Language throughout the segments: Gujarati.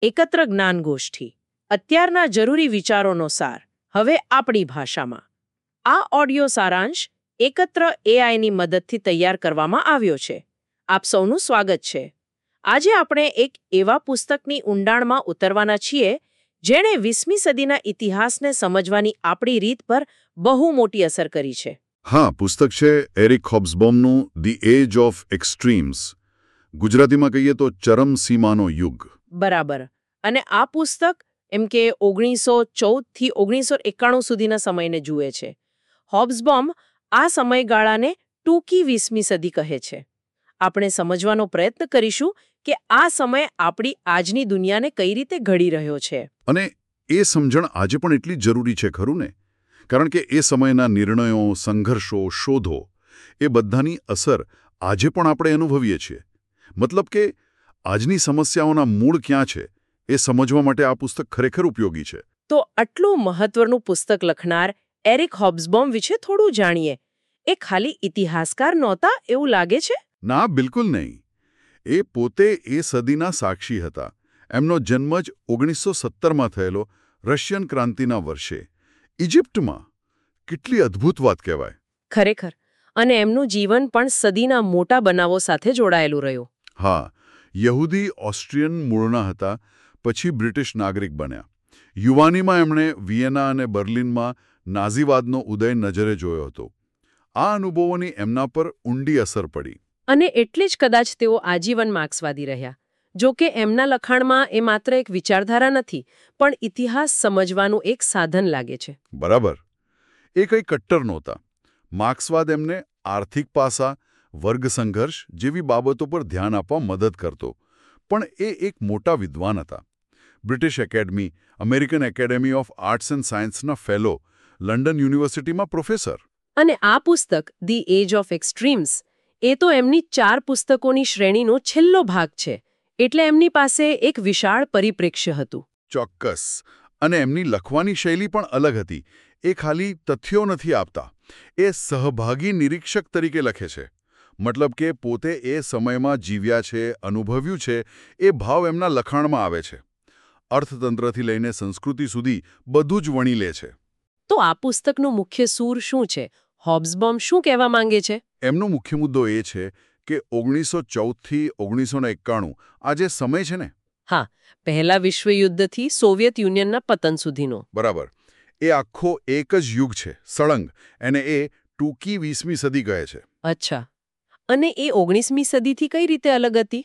એકત્ર જ્ઞાનગોષ્ઠી, અત્યારના જરૂરી વિચારોનો સાર, હવે આપણી ભાષામાં. આ ઓડિયો સારાંશ એકત્ર એઆઈની મદદથી તૈયાર કરવામાં આવ્યો છે. આપ સૌનું સ્વાગત છે. આજે આપણે એક એવા પુસ્તકની ઊંડાણમાં ઉતરવાના છીએ જેણે 20મી સદીના ઇતિહાસને સમજવાની આપણી રીત પર બહુ મોટી અસર કરી છે. હા, પુસ્તક છે એરિક હોબ્સબોમનું ધી એજ ઓફ એક્સ્ટ્રીમ્સ. ગુજરાતીમાં કહીએ તો ચરમસીમાનો યુગ. બરાબર. અને આ પુસ્તક એમ કે 1914 થી 1991 સુધીના સમયને જુએ છે. હોબ્સબોમ આ સમયગાળાને ટૂંકી 20મી સદી કહે છે. આપણે સમજવાનો પ્રયત્ન કરીશું કે આ સમય આપણી આજની દુનિયાને કઈ રીતે ઘડી રહ્યો છે. અને એ સમજણ આજે પણ એટલી જરૂરી છે, ખરું ને? કારણ કે એ સમયના નિર્ણયો, સંઘર્ષો, શોધો એ બધાની અસર આજે પણ આપણે અનુભવીએ છીએ. મતલબ કે આજની સમસ્યાઓના મૂળ ક્યાં છે એ સમજવા માટે આ પુસ્તક ખરેખર ઉપયોગી છે. તો આટલું મહત્વનું પુસ્તક લખનાર એરિક હોબ્સબોમ વિશે થોડું જાણીએ. એ ખાલી ઇતિહાસકાર નહોતા એવું લાગે છે? ના, બિલકુલ નહીં. એ પોતે એ સદીના સાક્ષી હતા. એમનો જન્મ જ 1917માં થયેલો રશિયન ક્રાંતિના વર્ષે ઇજિપ્તમાં. કેટલી અદ્ભુત વાત કહેવાય. ખરેખર. અને એમનું જીવન પણ સદીના મોટા બનાવો સાથે જોડાયેલું રહ્યું. હા, યહૂદી ઓસ્ટ્રિયન મૂળના હતા, પછી બ્રિટિશ નાગરિક બન્યા. યુવાનીમાં એમણે વિયેના અને બર્લિનમાં નાઝીવાદનો ઉદય નજરે જોયો હતો. આ અનુભવોની એમના પર ઊંડી અસર પડી. અને એટલે જ કદાચ તેઓ આજીવન માર્ક્સવાદી રહ્યા. જો કે એમના લખાણમાં એ માત્ર એક વિચારધારા નથી, પણ ઇતિહાસ સમજવાનું એક સાધન લાગે છે. બરાબર. એ કંઈ કટ્ટર નહોતા. માર્ક્સવાદ એમને આર્થિક પાસા, વર્ગ સંઘર્ષ જેવી બાબતો પર ધ્યાન આપવા મદદ કરતો. પણ એ એક મોટા વિદ્વાન હતા. British academy, American academy of arts and સાયન્સના ફેલો, લંડન યુનિવર્સિટીમાં પ્રોફેસર. અને આ પુસ્તક ધી એજ ઓફ એક્સ્ટ્રીમ્સ એ તો એમની 4 પુસ્તકોની શ્રેણીનો છેલ્લો ભાગ છે. એટલે એમની પાસે એક વિશાળ પરિપ્રેક્ષ્ય હતું. ચોક્કસ. અને એમની લખવાની શૈલી પણ અલગ હતી. એ ખાલી તથ્યો નથી આપતા, એ સહભાગી નિરીક્ષક તરીકે લખે છે. મતલબ કે પોતે એ સમયમાં જીવ્યા છે, અનુભવ્યું છે, એ ભાવ એમના લખાણમાં આવે છે. અર્થતંત્રથી લઈને સંસ્કૃતિ સુધી બધું જ વણી લે છે. તો આ પુસ્તકનું મુખ્ય સૂર શું છે? હોબ્સબોમ શું કહેવા માંગે છે? એમનો મુખ્ય મુદ્દો એ છે કે 1914 થી 1991 આ જે સમય છે ને, હા, પહેલા વિશ્વયુદ્ધથી સોવિયત યુનિયનના પતન સુધીનો. બરાબર, એ આખો એક જ યુગ છે, સળંગ. એને એ ટૂંકી 20મી સદી કહે છે. અચ્છા. અને એ 19મી સદીથી કઈ રીતે અલગ હતી?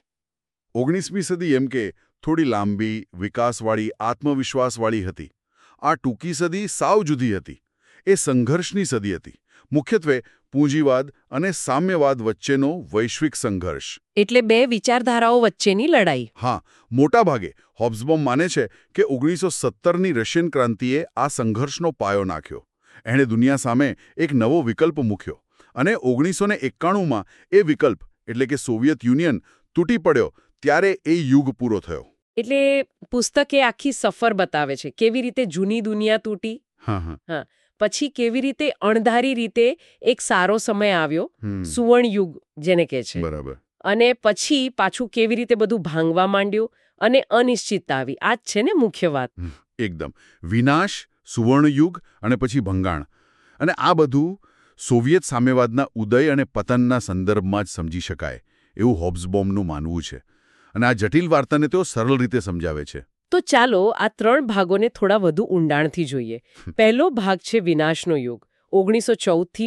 19મી સદી એમ કે થોડી લાંબી, વિકાસવાળી, આત્મવિશ્વાસવાળી હતી. આ ટૂંકી સદી સાવ જુદી હતી. એ સંઘર્ષની સદી હતી. મુખ્યત્વે પૂંજીવાદ અને સામ્યવાદ વચ્ચેનો વૈશ્વિક સંઘર્ષ. એટલે બે વિચારધારાઓ વચ્ચેની લડાઈ. હા, મોટા ભાગે હોબ્સબોમ માને છે કે 1917ની રશિયન ક્રાંતિએ આ સંઘર્ષનો પાયો નાખ્યો. એણે દુનિયા સામે એક નવો વિકલ્પ મૂક્યો. અને 1991માં એ વિકલ્પ એટલે કે સોવિયત યુનિયન તૂટી પડ્યો ત્યારે એ યુગ પૂરો થયો. એટલે પુસ્તકે આખી સફર બતાવે છે, કેવી રીતે જૂની દુનિયા તૂટી. હા. પછી કેવી રીતે અણધારી રીતે એક સારો સમય આવ્યો, સુવર્ણ યુગ જેને કહે છે. બરાબર. અને પછી પાછું કેવી રીતે બધું ભાંગવા માંડ્યું અને અનિશ્ચિતતા આવી. આ જ છે ને મુખ્ય વાત. એકદમ. વિનાશ, સુવર્ણ યુગ અને પછી ભંગાણ. અને આ બધું સોવિયત સામ્યવાદના ઉદય અને પતનના સંદર્ભમાં જ સમજી શકાય એવું હોબ્સબોમનું માનવું છે. અને આ જટિલ વાર્તાને તેઓ સરળ રીતે સમજાવે છે. તો ચાલો આ 3 ભાગોને થોડા વધુ ઊંડાણથી જોઈએ. પહેલો ભાગ છે વિનાશનો યુગ, 1914 થી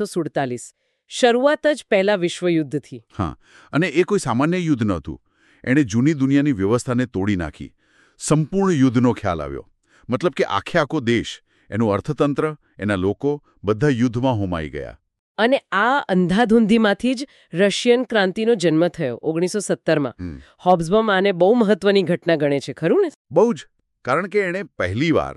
1947. શરૂઆત જ પહેલા વિશ્વયુદ્ધથી. હા, અને એ કોઈ સામાન્ય યુદ્ધ નહોતું. એણે જૂની દુનિયાની વ્યવસ્થાને તોડી નાખી. સંપૂર્ણ યુદ્ધનો ખ્યાલ આવ્યો. મતલબ કે આખો દેશ, એનું અર્થતંત્ર, એના લોકો બધા યુદ્ધમાં હોમાઈ ગયા. અને આ અંધાધૂંધીમાંથી જ રશિયન ક્રાંતિનો જન્મ થયો 1917માં. હોબ્સબોમ આને બહુ મહત્વની ઘટના ગણે છે, ખરું ને? બહુ જ. કારણ કે એણે પહેલીવાર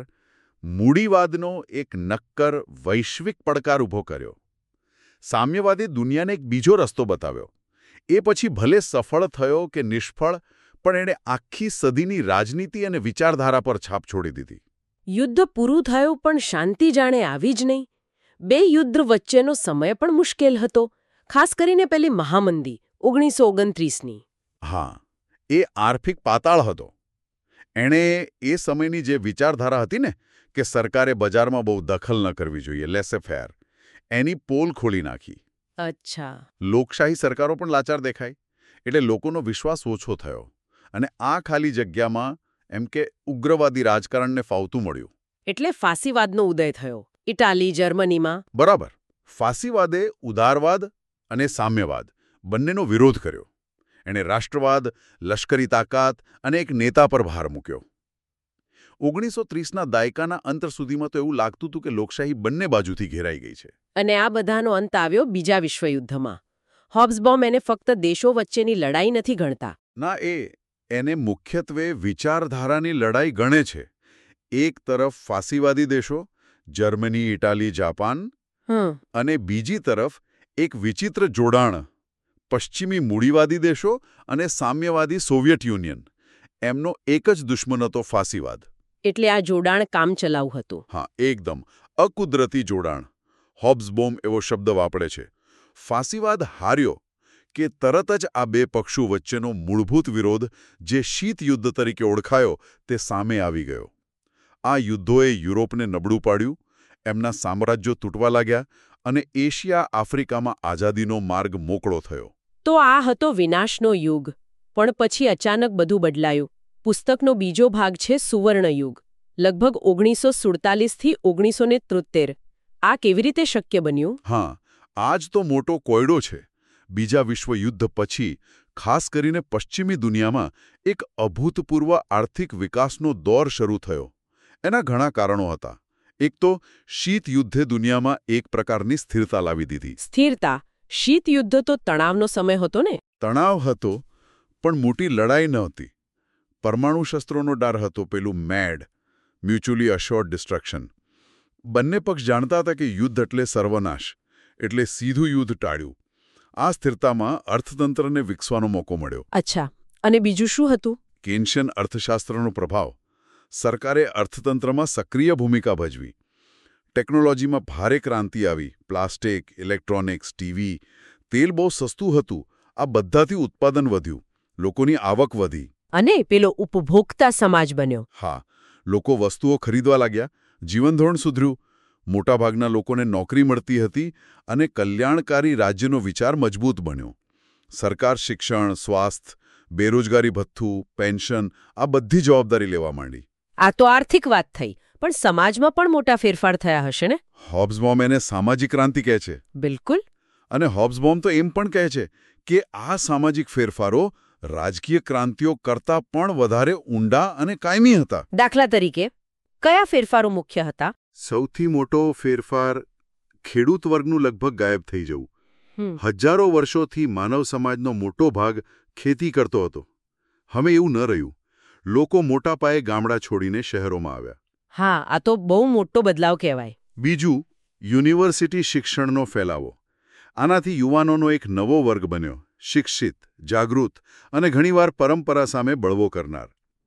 મૂડીવાદનો એક નક્કર વૈશ્વિક પડકાર ઊભો કર્યો. સામ્યવાદી દુનિયાને એક બીજો રસ્તો બતાવ્યો. એ પછી ભલે સફળ થયો કે નિષ્ફળ, પણ એણે આખી સદીની રાજનીતિ અને વિચારધારા પર છાપ છોડી દીધી. યુદ્ધ પૂરું થયું પણ શાંતિ જાણે આવી જ નહીં. 2 યુદ્ધ વચ્ચેનો સમય પણ મુશ્કેલ હતો, ખાસ કરીને પેલી મહામંદી 1929ની. હા, એ આર્થિક પાતાળ હતો. એણે એ સમયની જે વિચારધારા હતી ને કે સરકારે બજારમાં બહુ દખલ ન કરવી જોઈએ, લેસે ફેર, એની પોલ ખોલી નાખી. અચ્છા. લોકશાહી સરકારો પણ લાચાર દેખાય એટલે લોકોનો વિશ્વાસ ઓછો થયો અને આ ખાલી જગ્યામાં એમ કે ઉગ્રવાદી રાજકારણને ફાવતું મળ્યું. એટલે ફાસીવાદનો ઉદય થયો ઇટાલી, જર્મનીમાં. બરાબર. ફાસીવાદે ઉદારવાદ અને સામ્યવાદ બંનેનો વિરોધ કર્યો. એણે રાષ્ટ્રવાદ, લશ્કરી તાકાત અને એક નેતા પર ભાર મૂક્યો. 1930ના દાયકાના અંત સુધીમાં તો એવું લાગતું હતું કે લોકશાહી બંને બાજુથી ઘેરાઈ ગઈ છે. અને આ બધાનો અંત આવ્યો બીજા વિશ્વયુદ્ધમાં. હોબ્સબોમ એને ફક્ત દેશો વચ્ચેની લડાઈ નથી ગણતા. ના, એને મુખ્યત્વે વિચારધારાની લડાઈ ગણે છે. એક તરફ ફાસીવાદી દેશો, જર્મની, ઇટાલી, જાપાન, અને બીજી તરફ એક વિચિત્ર જોડાણ, પશ્ચિમી મૂડીવાદી દેશો અને સામ્યવાદી સોવિયત યુનિયન. એમનો એક જ દુશ્મન હતો ફાસીવાદ. એટલે આ જોડાણ કામચલાઉ હતું. હા, એકદમ અકુદરતી જોડાણ. હોબ્સબોમ એવો શબ્દ વાપરે છે. ફાસીવાદ હાર્યો કે તરત જ આ બે પક્ષો વચ્ચેનો મૂળભૂત વિરોધ, જે શીત યુદ્ધ તરીકે ઓળખાયો, તે સામે આવી ગયો. આ યુદ્ધોએ યુરોપને નબળું પાડ્યું, એમના સામ્રાજ્યો તૂટવા લાગ્યા અને એશિયા, આફ્રિકામાં આઝાદીનો માર્ગ મોકળો થયો. તો આ હતો વિનાશનો યુગ. પણ પછી અચાનક બધું બદલાયું. પુસ્તકનો બીજો ભાગ છે સુવર્ણયુગ, લગભગ 1947થી 1973. આ કેવી રીતે શક્ય બન્યું? હા, આ જ તો મોટો કોયડો છે. બીજા વિશ્વયુદ્ધ પછી ખાસ કરીને પશ્ચિમી દુનિયામાં એક અભૂતપૂર્વ આર્થિક વિકાસનો દોર શરૂ થયો. એના ઘણા કારણો હતા. એક તો શીત યુદ્ધે દુનિયામાં એક પ્રકારની સ્થિરતા લાવી દીધી. સ્થિરતા? શીત યુદ્ધ તો તણાવનો સમય હતો ને? તણાવ હતો, પણ મોટી લડાઈ નહોતી. પરમાણુ શસ્ત્રોનો ડર હતો, પેલું મેડ, મ્યુચ્યુઅલી અશ્યોર્ડ ડિસ્ટ્રક્શન. બંને પક્ષ જાણતા હતા કે યુદ્ધ એટલે સર્વનાશ, એટલે સીધું યુદ્ધ ટાળ્યું. આ સ્થિરતામાં અર્થતંત્રને વિકસવાનો મોકો મળ્યો. અચ્છા, અને બીજું શું હતું? કેન્શિયન અર્થશાસ્ત્રનો પ્રભાવ. સરકારે અર્થતંત્રમાં સક્રિય ભૂમિકા ભજવી. ટેકનોલોજીમાં ભારે ક્રાંતિ આવી. પ્લાસ્ટિક, ઇલેક્ટ્રોનિક્સ, ટીવી, તેલ બહુ સસ્તું હતું. આ બધાથી ઉત્પાદન વધ્યું, લોકોની આવક વધી. અને પેલો ઉપભોક્તા સમાજ બન્યો. હા, લોકો વસ્તુઓ ખરીદવા લાગ્યા, જીવનધોરણ સુધર્યું, મોટાભાગના લોકોને નોકરી મળતી હતી અને કલ્યાણકારી રાજ્યનો વિચાર મજબૂત બન્યો. સરકાર શિક્ષણ, સ્વાસ્થ્ય, બેરોજગારી ભથ્થું, પેન્શન, આ બધી જવાબદારી લેવા માંડી. આ તો આર્થિક વાત થઈ, પણ સમાજમાં પણ મોટા ફેરફાર થયા હશે ને? હોબ્સબોમ એને સામાજિક ક્રાંતિ કહે છે. બિલકુલ. અને હોબ્સબોમ તો એમ પણ કહે છે કે આ સામાજિક ફેરફારો રાજકીય ક્રાંતિઓ કરતાં પણ વધારે ઊંડા અને કાયમી હતા. દાખલા તરીકે કયા ફેરફારો મુખ્ય હતા? સૌથી મોટો ફેરફાર ખેડૂત વર્ગનું લગભગ ગાયબ થઈ જવું. હજારો વર્ષોથી માનવ સમાજનો મોટો ભાગ ખેતી કરતો હતો. હવે એવું ન રહ્યું. લોકો મોટા પાયે ગામડા છોડીને શહેરોમાં આવ્યા. હા, આ તો બહુ મોટો બદલાવ કહેવાય. બીજું, યુનિવર્સિટી શિક્ષણનો ફેલાવો. આનાથી યુવાનોનો એક નવો વર્ગ બન્યો, શિક્ષિત, જાગૃત અને ઘણીવાર પરંપરા સામે બળવો કરનાર.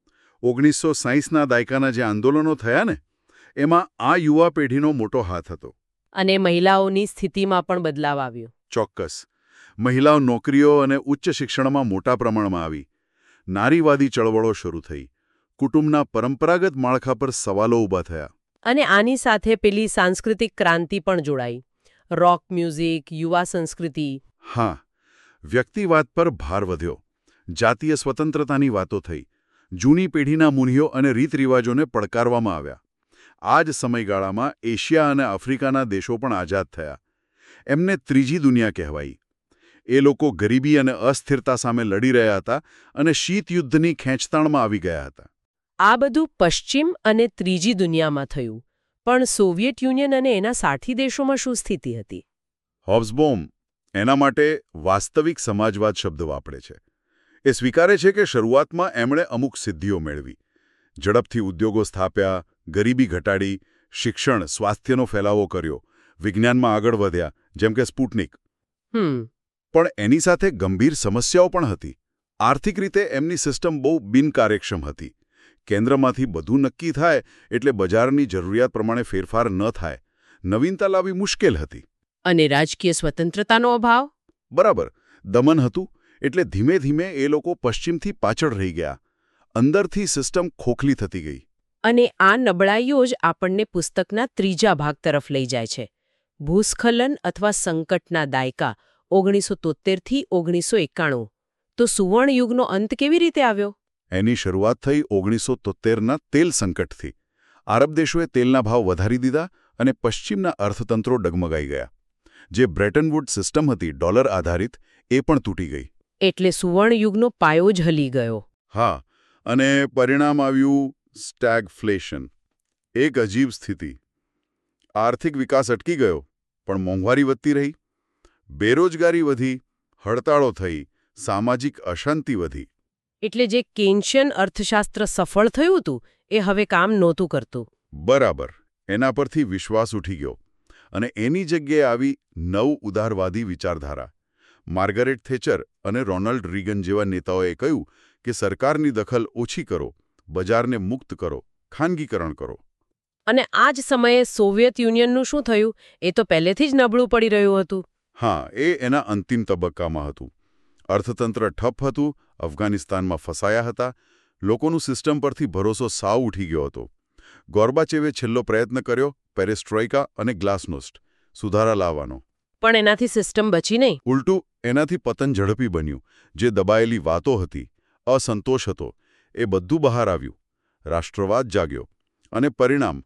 1960ના દાયકાના જે આંદોલનો થયા ને, એમાં આ યુવા પેઢીનો મોટો હાથ હતો. અને મહિલાઓની સ્થિતિમાં પણ બદલાવ આવ્યો. ચોક્કસ. મહિલાઓ નોકરીઓ અને ઉચ્ચ શિક્ષણમાં મોટા પ્રમાણમાં આવી. નારીવાદી ચળવળો શરૂ થઈ. કુટુંબના પરંપરાગત માળખા પર સવાલો ઊભા થયા. અને આની સાથે પેલી સાંસ્કૃતિક ક્રાંતિ પણ જોડાઈ. રોક મ્યુઝિક, યુવા સંસ્કૃતિ. હા, વ્યક્તિવાદ પર ભાર વધ્યો. જાતીય સ્વતંત્રતાની વાતો થઈ. જૂની પેઢીના મૂલ્યો અને રીતરિવાજોને પડકારવામાં આવ્યા. આ જ સમયગાળામાં એશિયા અને આફ્રિકાના દેશો પણ આઝાદ થયા. એમને ત્રીજી દુનિયા કહેવાઈ. એ લોકો ગરીબી અને અસ્થિરતા સામે લડી રહ્યા હતા અને શીત યુદ્ધની ખેંચતાણમાં આવી ગયા હતા. આ બધું પશ્ચિમ અને ત્રીજી દુનિયામાં થયું. પણ સોવિયત યુનિયન અને એના સાથી દેશોમાં શું સ્થિતિ હતી? હોબ્સબોમ એના માટે વાસ્તવિક સમાજવાદ શબ્દ વાપરે છે. એ સ્વીકારે છે કે શરૂઆતમાં એમણે અમુક સિદ્ધિઓ મેળવી. ઝડપથી ઉદ્યોગો સ્થાપ્યા, ગરીબી ઘટાડી, શિક્ષણ, સ્વાસ્થ્યનો ફેલાવો કર્યો, વિજ્ઞાનમાં આગળ વધ્યા, જેમ કે સ્પુટનિક. પણ એની સાથે ગંભીર સમસ્યાઓ પણ હતી. આર્થિક રીતે એમની સિસ્ટમ બહુ બિનકાર્યક્ષમ હતી. કેન્દ્રમાંથી બધું નક્કી થાય એટલે બજારની જરૂરિયાત પ્રમાણે ફેરફાર ન થાય. નવીનતા લાવવી મુશ્કેલ હતી. અને રાજકીય સ્વતંત્રતાનો અભાવ? બરાબર. દમન હતું એટલે ધીમે ધીમે એ લોકો પશ્ચિમથી પાછળ રહી ગયા. અંદરથી સિસ્ટમ ખોખલી થતી ગઈ. અને આ નબળાઈઓ જ આપણને પુસ્તકના ત્રીજા ભાગ તરફ લઈ જાય છે. ભૂસ્ખલન અથવા સંકટના દાયકા 1973 થી 1991. તો સુવર્ણયુગનો અંત કેવી રીતે આવ્યો? એની શરૂઆત થઈ 1973ના તેલ સંકટથી. આરબ દેશોએ તેલના ભાવ વધારી દીધા અને પશ્ચિમના અર્થતંત્રો ડગમગાઈ ગયા. જે બ્રેટન વુડ સિસ્ટમ હતી ડોલર આધારિત, એ પણ તૂટી ગઈ. એટલે સુવર્ણયુગનો પાયો જ હલી ગયો. હા, અને પરિણામ આવ્યું સ્ટેગફ્લેશન. એક અજીબ સ્થિતિ. આર્થિક વિકાસ અટકી ગયો, પણ મોંઘવારી વધતી રહી. બેરોજગારી વધી, હડતાળો થઈ, સામાજિક અશાંતિ વધી. એટલે જે કેન્શિયન અર્થશાસ્ત્ર સફળ થયું હતું એ હવે કામ નહોતું કરતું. બરાબર. એના પરથી વિશ્વાસ ઉઠી ગયો અને એની જગ્યાએ આવી નવ ઉદારવાદી વિચારધારા. માર્ગરેટ થેચર અને રોનાલ્ડ રીગન જેવા નેતાઓએ કહ્યું કે સરકારની દખલ ઓછી કરો, બજારને મુક્ત કરો, ખાનગીકરણ કરો. અને આ જ સમયે સોવિયત યુનિયનનું શું થયું? એ તો પહેલેથી જ નબળું પડી રહ્યું હતું. હા, એ એના અંતિમ તબક્કામાં હતું. અર્થતંત્ર ઠપ હતું, અફઘાનિસ્તાનમાં ફસાયા હતા, લોકોનું સિસ્ટમ પરથી ભરોસો સાવ ઉઠી ગયો હતો. ગોર્બાચેવે છેલ્લો પ્રયત્ન કર્યો, પેરેસ્ટ્રોઇકા અને ગ્લાસનોસ્ટ, સુધારા લાવવાનો. પણ એનાથી સિસ્ટમ બચી નહીં. ઉલટું એનાથી પતન ઝડપી બન્યું. જે દબાયેલી વાતો હતી, અસંતોષ હતો, એ બધું બહાર આવ્યું. રાષ્ટ્રવાદ જાગ્યો. અને પરિણામ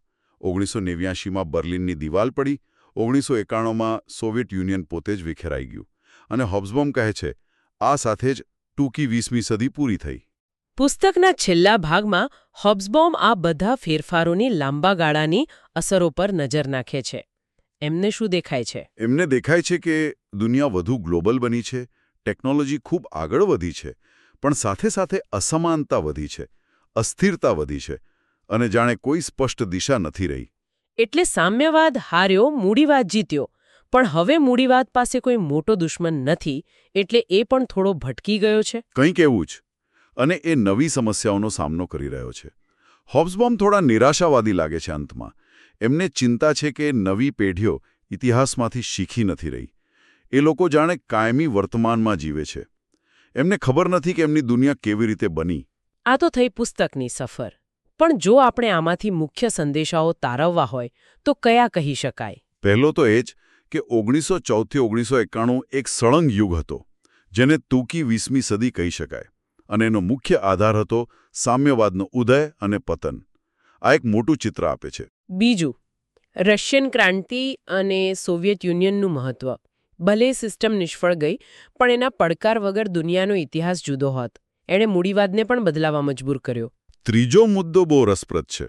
1989માં બર્લિનની દિવાલ પડી, 1991માં સોવિયત યુનિયન પોતે જ વિખેરાઈ ગયું. અને હોબ્સબોમ કહે છે, આ સાથે જ ટૂંકી 20મી સદી પૂરી થઈ. પુસ્તકના છેલ્લા ભાગમાં હોબ્સબોમ આ બધા ફેરફારોની લાંબા ગાળાની અસરો પર નજર નાખે છે. એમને શું દેખાય છે? એમને દેખાય છે કે દુનિયા વધુ ગ્લોબલ બની છે, ટેકનોલોજી ખૂબ આગળ વધી છે, પણ સાથે સાથે અસમાનતા વધી છે, અસ્થિરતા વધી છે, અને જાણે કોઈ સ્પષ્ટ દિશા નથી રહી. એટલે સામ્યવાદ હાર્યો, મૂડીવાદ જીત્યો. પણ હવે મૂડીવાદ પાસે કોઈ મોટો દુશ્મન નથી, એટલે એ પણ થોડો ભટકી ગયો છે. કંઈક એવું જ. અને એ નવી સમસ્યાઓનો સામનો કરી રહ્યો છે. હોબ્સબોમ થોડા નિરાશાવાદી લાગે છે અંતમાં. એમને ચિંતા છે કે નવી પેઢીઓ ઇતિહાસમાંથી શીખી નથી રહી. એ લોકો જાણે કાયમી વર્તમાનમાં જીવે છે. એમને ખબર નથી કે એમની દુનિયા કેવી રીતે બની. આ તો થઈ પુસ્તકની સફર. પણ જો આપણે આમાંથી મુખ્ય સંદેશાઓ તારવવા હોય તો કયા કહી શકાય? પહેલો તો એ જ કે 1914થી 1991 એક સળંગ યુગ હતો, જેને ટૂંકી 20મી સદી કહી શકાય. અને એનો મુખ્ય આધાર હતો સામ્યવાદનો ઉદય અને પતન. આ એક મોટું ચિત્ર આપે છે. બીજું, રશિયન ક્રાંતિ અને સોવિયત યુનિયનનું મહત્વ. ભલે સિસ્ટમ નિષ્ફળ ગઈ, પણ એના પડકાર વગર દુનિયાનો ઇતિહાસ જુદો હોત. એણે મૂડીવાદને પણ બદલાવા મજબૂર કર્યો. ત્રીજો મુદ્દો બહુ રસપ્રદ છે.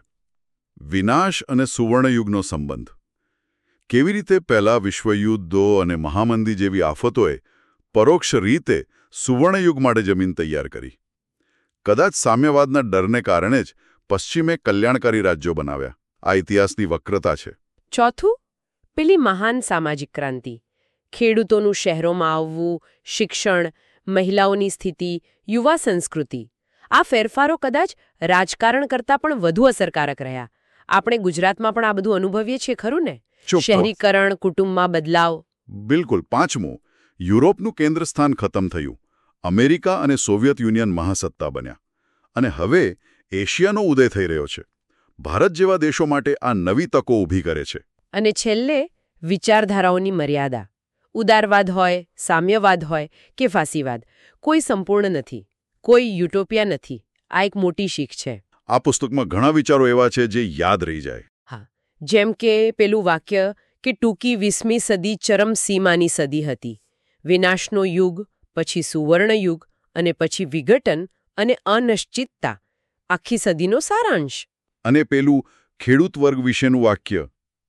વિનાશ અને સુવર્ણયુગનો સંબંધ. કેવી રીતે પહેલા વિશ્વયુદ્ધો અને મહામંદી જેવી આફતોએ પરોક્ષ રીતે સુવર્ણયુગ માટે જમીન તૈયાર કરી. કદાચ સામ્યવાદના ડરને કારણે જ પશ્ચિમે કલ્યાણકારી રાજ્યો બનાવ્યા. આ ઇતિહાસની વક્રતા છે. ચોથું, પેલી મહાન સામાજિક ક્રાંતિ. ખેડૂતોનું શહેરોમાં આવવું, શિક્ષણ, મહિલાઓની સ્થિતિ, યુવા સંસ્કૃતિ. આ ફેરફારો કદાચ રાજકારણ કરતાં પણ વધુ અસરકારક રહ્યા. આપણે ગુજરાતમાં પણ આ બધું અનુભવીએ છીએ ખરું ને? શહેરીકરણ, કુટુંબમાં બદલાવ. બિલકુલ. પાંચમું, યુરોપનું કેન્દ્રસ્થાન ખતમ થયું. અમેરિકા અને સોવિયત યુનિયન મહાસત્તા બન્યા. અને હવે એશિયાનો ઉદય થઈ રહ્યો છે. ભારત જેવા દેશો માટે આ નવી તકો ઊભી કરે છે. અને છેલ્લે, વિચારધારાઓની મર્યાદા. ઉદારવાદ હોય, સામ્યવાદ હોય કે ફાસીવાદ, કોઈ સંપૂર્ણ નથી, કોઈ યુટોપિયા નથી. આ એક મોટી શીખ છે. આ પુસ્તકમાં ઘણા વિચારો એવા છે જે યાદ રહી જાય. હા, જેમ કે પેલું વાક્ય કે ટૂંકી 20મી સદી ચરમસીમાની સદી હતી. વિનાશનો યુગ, પછી સુવર્ણયુગ અને પછી વિઘટન અને અનિશ્ચિતતા. આખી સદીનો સારાંશ. અને પેલું ખેડૂત વર્ગ વિશેનું વાક્ય,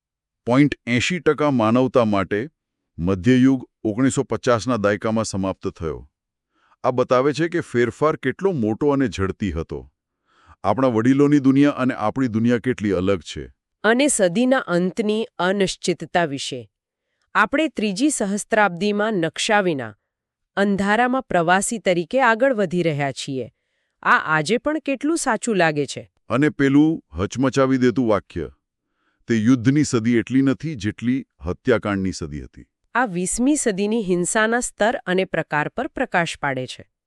80% માનવતા માટે મધ્યયુગ 1950ના દાયકામાં સમાપ્ત થયો. આ બતાવે છે કે ફેરફાર કેટલો મોટો અને ઝડપી હતો. આપણા વડીલોની દુનિયા અને આપણી દુનિયા કેટલી અલગ છે. અને સદીના અંતની અનિશ્ચિતતા વિશે. આપણે ત્રીજી સહસ્ત્રાબ્દીમાં નકશા વિના અંધારામાં પ્રવાસી તરીકે આગળ વધી રહ્યા છીએ. આ આજે પણ કેટલું સાચું લાગે છે. અને પેલું હચમચાવી દેતું વાક્ય, તે યુદ્ધની સદી એટલી નથી જેટલી હત્યાકાંડની સદી હતી. આ 20મી સદીની હિંસાના સ્તર અને પ્રકાર પર પ્રકાશ પાડે છે.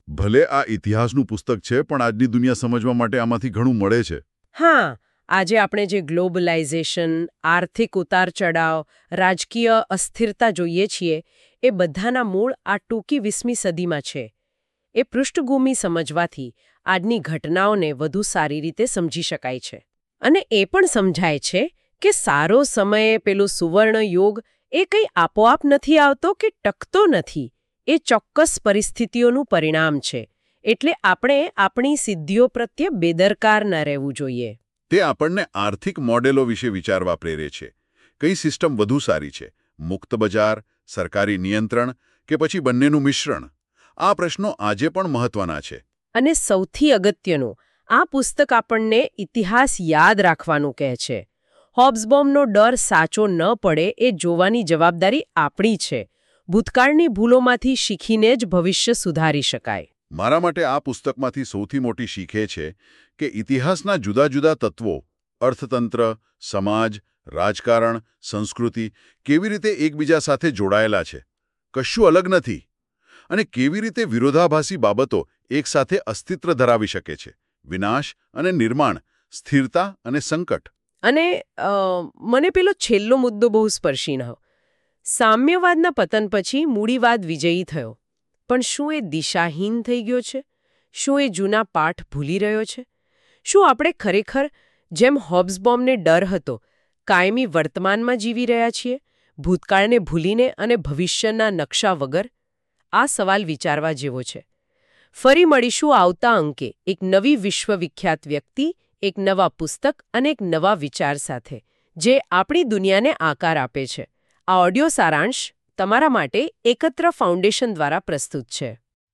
ભલે આ ઇતિહાસનું પુસ્તક છે, પણ આજની દુનિયા સમજવા માટે આમાંથી ઘણું મળે છે. હા, આજે આપણે જે ગ્લોબલાઇઝેશન, આર્થિક ઉતાર-ચઢાવ, રાજકીય અસ્થિરતા જોઈએ છીએ, એ બધાના મૂળ આ ટૂંકી 20મી સદીમાં છે. એ પૃષ્ઠભૂમિ સમજવાથી આજની ઘટનાઓને વધુ સારી રીતે સમજી શકાય છે. અને એ પણ સમજાય છે કે સારો સમયે પેલું સુવર્ણ યુગ એ કંઈ આપોઆપ નથી આવતો કે ટકતો નથી. એ ચોક્કસ પરિસ્થિતિઓનું પરિણામ છે. એટલે આપણે આપણી સિદ્ધિઓ પ્રત્યે બેદરકાર ન રહેવું જોઈએ. તે આપણને આર્થિક મોડેલો વિશે વિચારવા પ્રેરે છે. કઈ સિસ્ટમ વધુ સારી છે? મુક્ત બજાર, સરકારી નિયંત્રણ કે પછી બંનેનું મિશ્રણ? આ પ્રશ્નો આજે પણ મહત્વના છે. અને સૌથી અગત્યનું, આ પુસ્તક આપણને ઇતિહાસ યાદ રાખવાનું કહે છે. હોબ્સબોમનો ડર સાચો ન પડે એ જોવાની જવાબદારી આપણી છે. ભૂતકાળની ભૂલોમાંથી શીખીને જ ભવિષ્ય સુધારી શકાય. મારા માટે આ પુસ્તકમાંથી સૌથી મોટી શીખ એ છે કે ઇતિહાસના જુદા જુદા તત્વો, અર્થતંત્ર, સમાજ, રાજકારણ, સંસ્કૃતિ કેવી રીતે એકબીજા સાથે જોડાયેલા છે. કશું અલગ નથી. અને કેવી રીતે વિરોધાભાસી બાબતો એકસાથે અસ્તિત્વ ધરાવી શકે છે. વિનાશ અને નિર્માણ, સ્થિરતા અને સંકટ. અને મને પેલો છેલ્લો મુદ્દો બહુ સ્પર્શી ન. સામ્યવાદના પતન પછી મૂડીવાદ વિજયી થયો. પણ શું એ દિશાહીન થઈ ગયો છે? શું એ જૂના પાઠ ભૂલી રહ્યો છે? શું આપણે ખરેખર, જેમ હોબ્સબોમને ડર હતો, કાયમી વર્તમાનમાં જીવી રહ્યા છીએ, ભૂતકાળને ભૂલીને અને ભવિષ્યના નકશા વગર? આ સવાલ વિચારવા જેવો છે. ફરી મળીશું આવતા અંકે એક નવી વિશ્વવિખ્યાત વ્યક્તિ, એક નવા પુસ્તક અને એક નવા વિચાર સાથે, જે આપણી દુનિયાને આકાર આપે છે. આ ઓડિયો સારાંશ તમારા માટે એકત્ર ફાઉન્ડેશન દ્વારા પ્રસ્તુત છે.